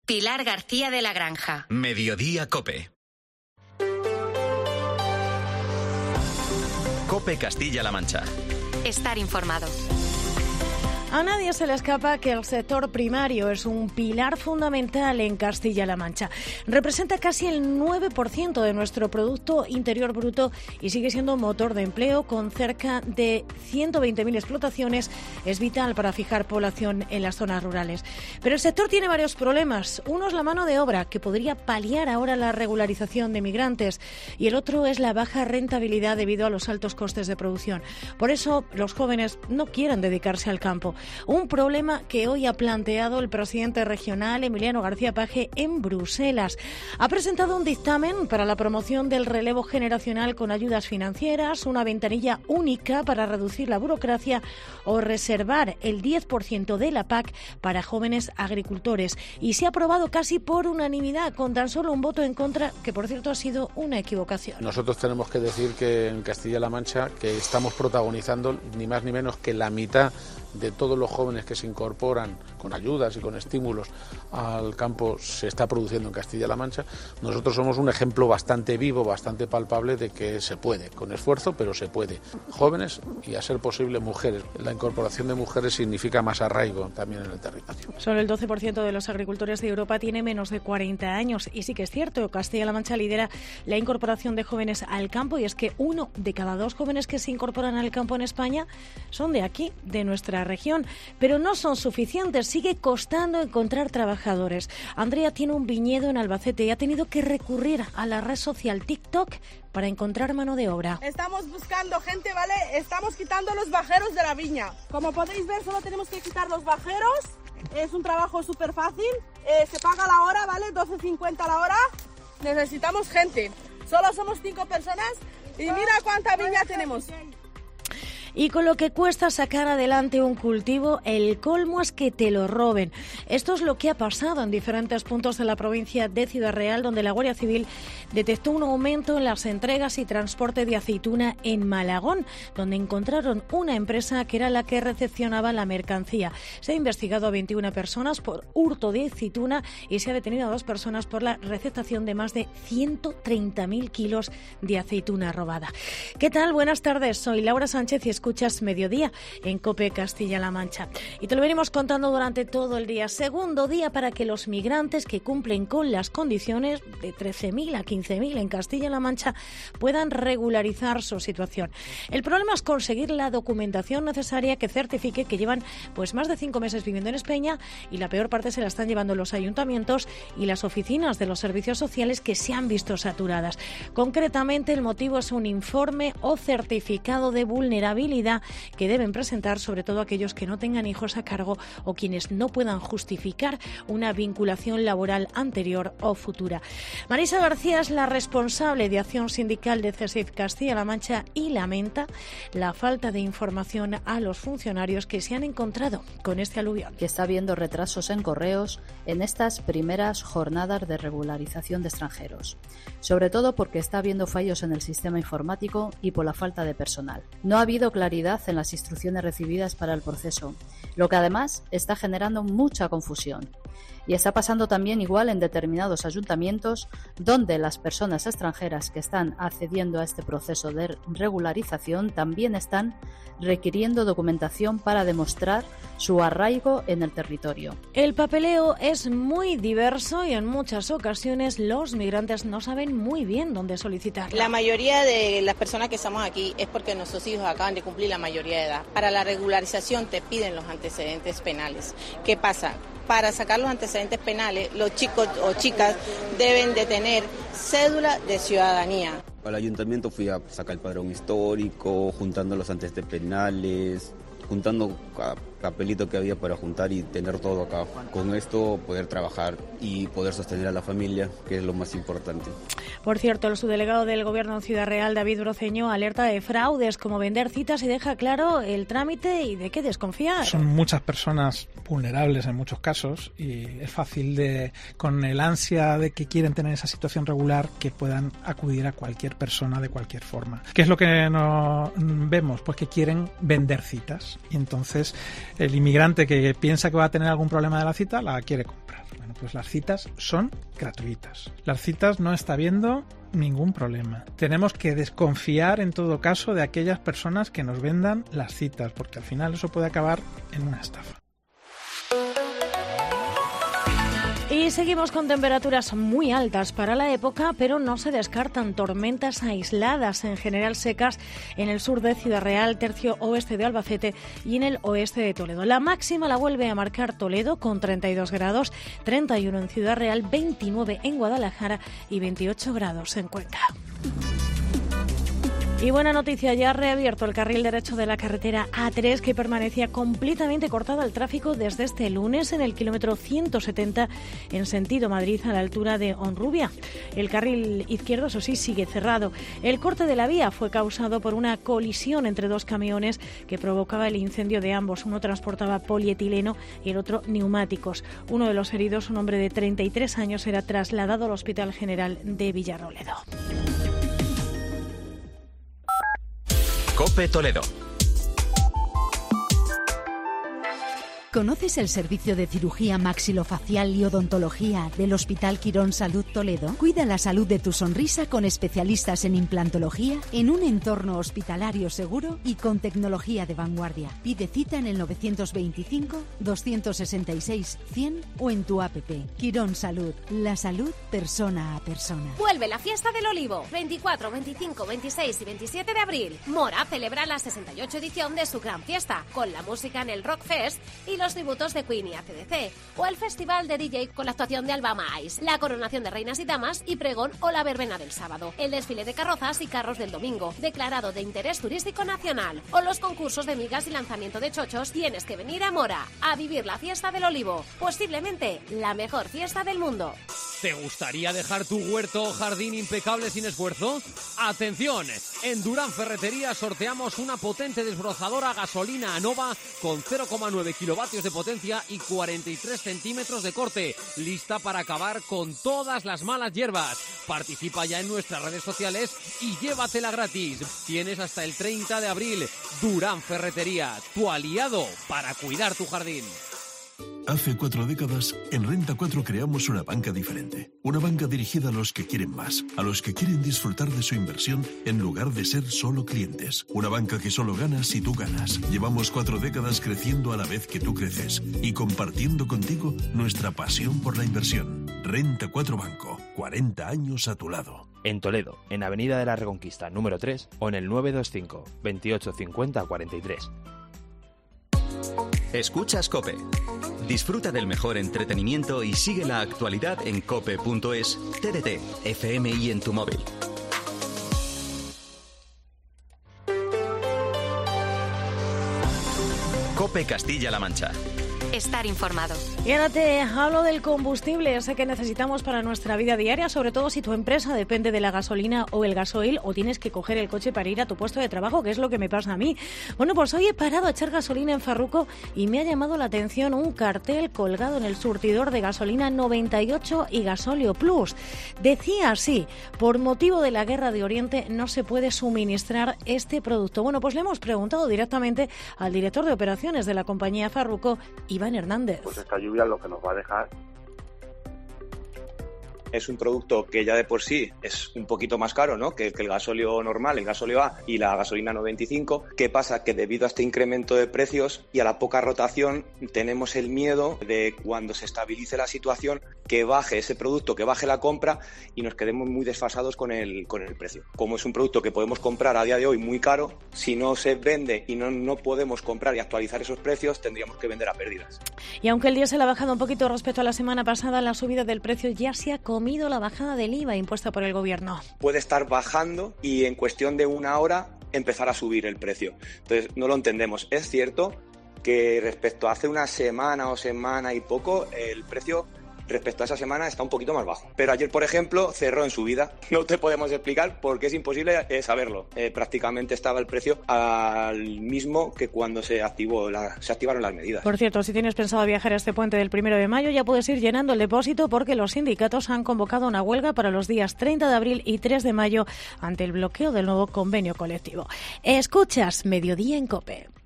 Pilar García de la Granja. Mediodía COPE. COPE Castilla-La Mancha. Estar informado. A nadie se le escapa que el sector primario es un pilar fundamental en Castilla-La Mancha. Representa casi el 9% de nuestro Producto Interior Bruto y sigue siendo motor de empleo con cerca de 120.000 explotaciones. Es vital para fijar población en las zonas rurales. Pero el sector tiene varios problemas. Uno es la mano de obra, que podría paliar ahora la regularización de migrantes. Y el otro es la baja rentabilidad debido a los altos costes de producción. Por eso los jóvenes no quieren dedicarse al campo. Un problema que hoy ha planteado el presidente regional, Emiliano García Paje, en Bruselas. Ha presentado un dictamen para la promoción del relevo generacional con ayudas financieras, una ventanilla única para reducir la burocracia o reservar el 10% de la PAC para jóvenes agricultores. Y se ha aprobado casi por unanimidad, con tan solo un voto en contra, que por cierto ha sido una equivocación. Nosotros tenemos que decir que en Castilla-La Mancha que estamos protagonizando ni más ni menos que la mitad de todos los jóvenes que se incorporan con ayudas y con estímulos al campo se está produciendo en Castilla-La Mancha. Nosotros somos un ejemplo bastante vivo, bastante palpable de que se puede, con esfuerzo, pero se puede. Jóvenes y, a ser posible, mujeres. La incorporación de mujeres significa más arraigo también en el territorio. Solo el 12% de los agricultores de Europa tiene menos de 40 años. Y sí que es cierto, Castilla-La Mancha lidera la incorporación de jóvenes al campo, y es que 1 de cada 2 jóvenes que se incorporan al campo en España son de aquí, de nuestra región. Pero no son suficientes, sigue costando encontrar trabajadores. Andrea tiene un viñedo en Albacete y ha tenido que recurrir a la red social TikTok para encontrar mano de obra. Estamos buscando gente, ¿vale? Estamos quitando los bajeros de la viña. Como podéis ver, solo tenemos que quitar los bajeros. Es un trabajo súper fácil. Se paga la hora, ¿vale? 12,50 la hora. Necesitamos gente. Solo somos 5 personas y mira cuánta viña tenemos. Y con lo que cuesta sacar adelante un cultivo, el colmo es que te lo roben. Esto es lo que ha pasado en diferentes puntos de la provincia de Ciudad Real, donde la Guardia Civil detectó un aumento en las entregas y transporte de aceituna en Malagón, donde encontraron una empresa que era la que recepcionaba la mercancía. Se ha investigado a 21 personas por hurto de aceituna y se ha detenido a 2 personas por la receptación de más de 130.000 kilos de aceituna robada. ¿Qué tal? Buenas tardes, soy Laura Sánchez y escuchas Mediodía en COPE Castilla-La Mancha. Y te lo venimos contando durante todo el día. Segundo día para que los migrantes que cumplen con las condiciones de 13.000 a 15.000 en Castilla-La Mancha puedan regularizar su situación. El problema es conseguir la documentación necesaria que certifique que llevan pues más de 5 meses viviendo en España, y la peor parte se la están llevando los ayuntamientos y las oficinas de los servicios sociales, que se han visto saturadas. Concretamente, el motivo es un informe o certificado de vulnerabilidad que deben presentar sobre todo aquellos que no tengan hijos a cargo o quienes no puedan justificar una vinculación laboral anterior o futura. Marisa García es la responsable de acción sindical de CESIF Castilla-La Mancha y lamenta la falta de información a los funcionarios que se han encontrado con este aluvión. Que está habiendo retrasos en correos en estas primeras jornadas de regularización de extranjeros, sobre todo porque está habiendo fallos en el sistema informático y por la falta de personal. No ha habido claridad en las instrucciones recibidas para el proceso, lo que además está generando mucha confusión. Y está pasando también igual en determinados ayuntamientos, donde las personas extranjeras que están accediendo a este proceso de regularización también están requiriendo documentación para demostrar su arraigo en el territorio. El papeleo es muy diverso y en muchas ocasiones los migrantes no saben muy bien dónde solicitarlo. La mayoría de las personas que estamos aquí es porque nuestros hijos acaban de cumplir la mayoría de edad. Para la regularización te piden los antecedentes penales. ¿Qué pasa? Para sacar los antecedentes penales, los chicos o chicas deben de tener cédula de ciudadanía. Al ayuntamiento fui a sacar el padrón histórico, juntando los antecedentes penales, juntando papelito que había para juntar y tener todo acá. Con esto poder trabajar y poder sostener a la familia, que es lo más importante. Por cierto, el subdelegado del Gobierno en Ciudad Real, David Broceño, alerta de fraudes como vender citas y deja claro el trámite y de qué desconfiar. Son muchas personas vulnerables en muchos casos y es fácil con el ansia de que quieren tener esa situación regular, que puedan acudir a cualquier persona de cualquier forma. ¿Qué es lo que nos vemos? Pues que quieren vender citas y entonces el inmigrante que piensa que va a tener algún problema de la cita la quiere comprar. Bueno, pues las citas son gratuitas. Las citas no está habiendo ningún problema. Tenemos que desconfiar en todo caso de aquellas personas que nos vendan las citas, porque al final eso puede acabar en una estafa. Y seguimos con temperaturas muy altas para la época, pero no se descartan tormentas aisladas, en general secas, en el sur de Ciudad Real, tercio oeste de Albacete y en el oeste de Toledo. La máxima la vuelve a marcar Toledo con 32 grados, 31 en Ciudad Real, 29 en Guadalajara y 28 grados en Cuenca. Y buena noticia, ya ha reabierto el carril derecho de la carretera A3, que permanecía completamente cortada al tráfico desde este lunes en el kilómetro 170 en sentido Madrid, a la altura de Honrubia. El carril izquierdo, eso sí, sigue cerrado. El corte de la vía fue causado por una colisión entre dos camiones que provocaba el incendio de ambos. Uno transportaba polietileno y el otro neumáticos. Uno de los heridos, un hombre de 33 años, será trasladado al Hospital General de Villarroledo. COPE Toledo. ¿Conoces el servicio de cirugía maxilofacial y odontología del Hospital Quirón Salud Toledo? Cuida la salud de tu sonrisa con especialistas en implantología en un entorno hospitalario seguro y con tecnología de vanguardia. Pide cita en el 925-266-100 o en tu app. Quirón Salud, la salud persona a persona. Vuelve la fiesta del olivo, 24, 25, 26 y 27 de abril. Mora celebra la 68 edición de su gran fiesta, con la música en el Rock Fest y los tributos de Queen y AC/DC, o el festival de DJ con la actuación de Alabama Ice, la coronación de reinas y damas y pregón o la verbena del sábado, el desfile de carrozas y carros del domingo, declarado de interés turístico nacional, o los concursos de migas y lanzamiento de chochos. Tienes que venir a Mora a vivir la fiesta del olivo, posiblemente la mejor fiesta del mundo. ¿Te gustaría dejar tu huerto o jardín impecable sin esfuerzo? ¡Atención! En Durán Ferretería sorteamos una potente desbrozadora gasolina Anova con 0,9 kilovatios de potencia y 43 centímetros de corte, lista para acabar con todas las malas hierbas. Participa ya en nuestras redes sociales y llévatela gratis. Tienes hasta el 30 de abril. Durán Ferretería, tu aliado para cuidar tu jardín. Hace 4 décadas, en Renta 4 creamos una banca diferente. Una banca dirigida a los que quieren más, a los que quieren disfrutar de su inversión en lugar de ser solo clientes. Una banca que solo gana si tú ganas. Llevamos 4 décadas creciendo a la vez que tú creces y compartiendo contigo nuestra pasión por la inversión. Renta 4 Banco, 40 años a tu lado. En Toledo, en Avenida de la Reconquista, número 3, o en el 925 28 50 43. Escuchas COPE. Disfruta del mejor entretenimiento y sigue la actualidad en cope.es, TDT, FM y en tu móvil. COPE Castilla-La Mancha. Estar informado. Y ahora te hablo del combustible, ese que necesitamos para nuestra vida diaria, sobre todo si tu empresa depende de la gasolina o el gasoil o tienes que coger el coche para ir a tu puesto de trabajo, que es lo que me pasa a mí. Bueno, pues hoy he parado a echar gasolina en Farruco y me ha llamado la atención un cartel colgado en el surtidor de gasolina 98 y Gasolio Plus. Decía así: por motivo de la guerra de Oriente no se puede suministrar este producto. Bueno, pues le hemos preguntado directamente al director de operaciones de la compañía Farruco, Iván Hernández. Pues esta lluvia lo que nos va a dejar es un producto que ya de por sí es un poquito más caro, ¿no?, que el gasóleo normal, el gasóleo A y la gasolina 95. ¿Qué pasa? Que debido a este incremento de precios y a la poca rotación tenemos el miedo de, cuando se estabilice la situación, que baje ese producto, que baje la compra y nos quedemos muy desfasados con el precio. Como es un producto que podemos comprar a día de hoy muy caro, si no se vende y no podemos comprar y actualizar esos precios, tendríamos que vender a pérdidas. Y aunque el diésel ha bajado un poquito respecto a la semana pasada, la subida del precio ya se ha comido la bajada del IVA impuesta por el gobierno. Puede estar bajando y en cuestión de una hora empezar a subir el precio. Entonces no lo entendemos. Es cierto que respecto a hace una semana o semana y poco, el precio respecto a esa semana está un poquito más bajo. Pero ayer, por ejemplo, cerró en subida. No te podemos explicar porque es imposible saberlo. Prácticamente estaba el precio al mismo que cuando se activaron las medidas. Por cierto, si tienes pensado viajar a este puente del 1 de mayo, ya puedes ir llenando el depósito, porque los sindicatos han convocado una huelga para los días 30 de abril y 3 de mayo ante el bloqueo del nuevo convenio colectivo. Escuchas Mediodía en COPE.